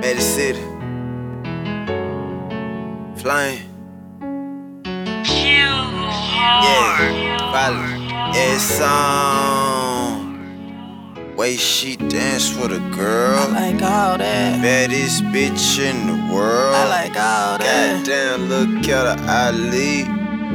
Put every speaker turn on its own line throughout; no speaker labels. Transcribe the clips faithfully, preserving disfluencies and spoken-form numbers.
Magic City. Flying. Yeah, follow. It's on. Way she dance for the girl.
I like all that.
Baddest bitch in the world.
I like all that.
Goddamn, look at her Ali.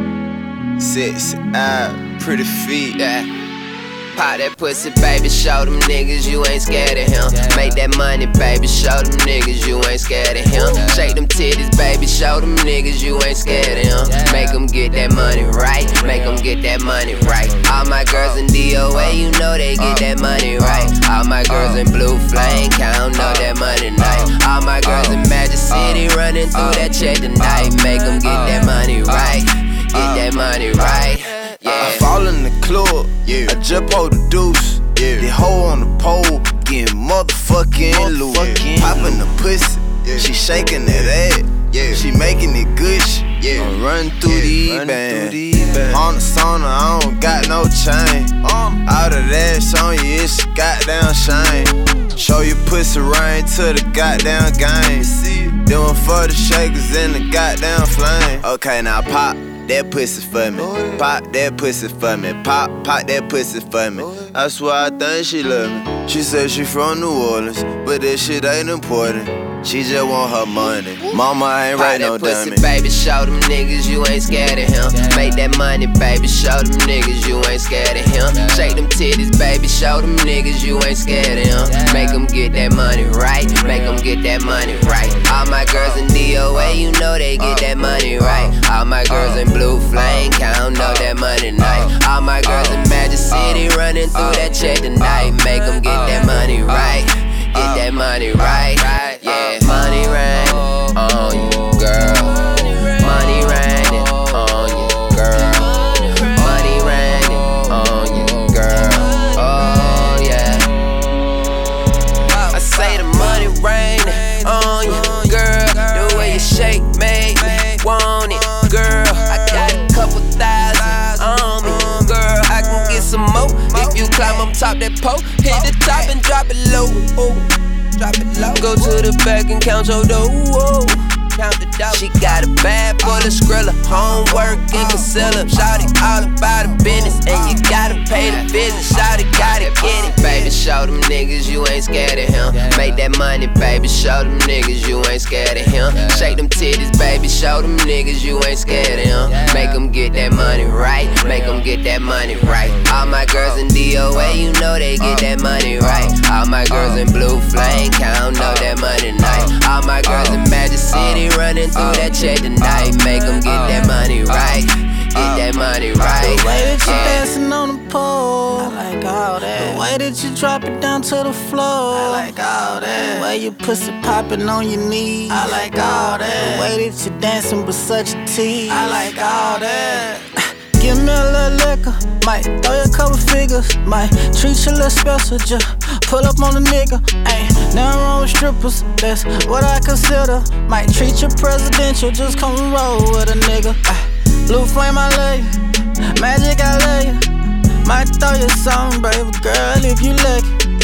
Sexy eye, pretty feet.
Yeah. Pop that pussy, baby, show them niggas you ain't scared of him. Make that money, baby, show them niggas you ain't scared of him. Shake them titties, baby, show them niggas you ain't scared of him. Make them get that money right, make them get that money right. All my girls in D O A, you know they get that money right. All my girls in Blue Flame, count up that money night. All my girls in Magic City, running through that check tonight. Make them get that money right, get that money right. Yeah.
I fall in the club, yeah. I just hold the deuce, yeah. The hoe on the pole, getting motherfucking loose. Yeah. Popping the pussy, yeah. She shaking that ass, yeah. She making it gush, yeah. I'm running through yeah. the band. On the sauna, I don't got no chain. Um, All of that on you, it's a goddamn shame. Show your pussy rain to the goddamn game. Doing for the shakers in the goddamn flame. Okay, now pop that pussy for me, pop that pussy for me, pop, pop that pussy for me. I swear I think she love me. She said she from New Orleans, but that shit ain't important. She just want her money. Mama ain't right no dummy.
Pop that pussy, baby, show them niggas you ain't scared of him. Make that money, baby, show them niggas you ain't scared of him. Shake them titties, baby, show them niggas you ain't scared of him. Make them get that money right, make them get that money right. All my girls in D O A, you know they get that money right. All my girls in Blue Flame, count up that money night. All my girls in Magic City, running through that check tonight. Make them get that money right, get that money right. Yeah, money raining on you, girl. Money raining on you, girl. Money raining on you, girl. Oh yeah. I say the money raining on you, girl. The way you shake make me want it, girl. I got a couple thousand on me, girl. I can get some more if you climb up top that pole. Hit the top and drop it low. Drop it low. Go to the back and count your dough. Count the dough. She got a bag full of Skrilla, homework and concealer. Shawty all about the business, and you gotta pay the visit. Shawty gotta get it, baby. Show them niggas you ain't scared of him. Make that money, baby. Show them niggas you ain't scared of him. Shake them titties, baby. Show them niggas you ain't scared of him. Make them get that money right, make them get that money right. All my girls in D O A, you know they get that money right. All my girls in Blue Flame, count up that money night. All my girls in Magic City, running through that check tonight. Make them get that money right, get that money right.
The way that you dancing on the pole, I like all that. The way that you drop it down to the floor, I like all that. The way you pussy popping on your knees, I like all that. The way that you dancing with such a tease, I like all that. Give me a little liquor, might throw you a couple figures, might treat you a little special, just pull up on a nigga. Ain't nothing wrong with strippers, that's what I consider. Might treat you presidential, just come and roll with a nigga. Ay, Blue Flame, I love you, Magic, I love you. Might throw you something, baby girl, if you lucky.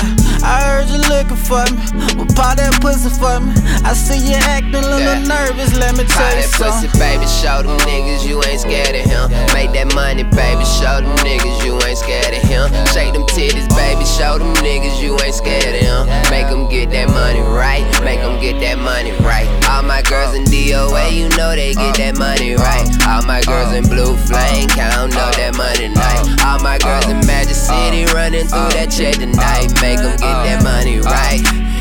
I heard you looking for me, well pop that pussy for me. I see you acting a little yeah. nervous, let me tell you something.
Pop that pussy, baby, show them niggas you ain't scared of him. Make that money, baby, show them niggas you ain't scared of him. Shake them titties, baby, show them niggas you ain't scared of him. Make them get that money right, make them get that money right. All my girls in D O A, you know they get that money right. All my girls in Blue Flame, count up that money night. All my girls in Magic City, running through that check tonight. Make them get that money right,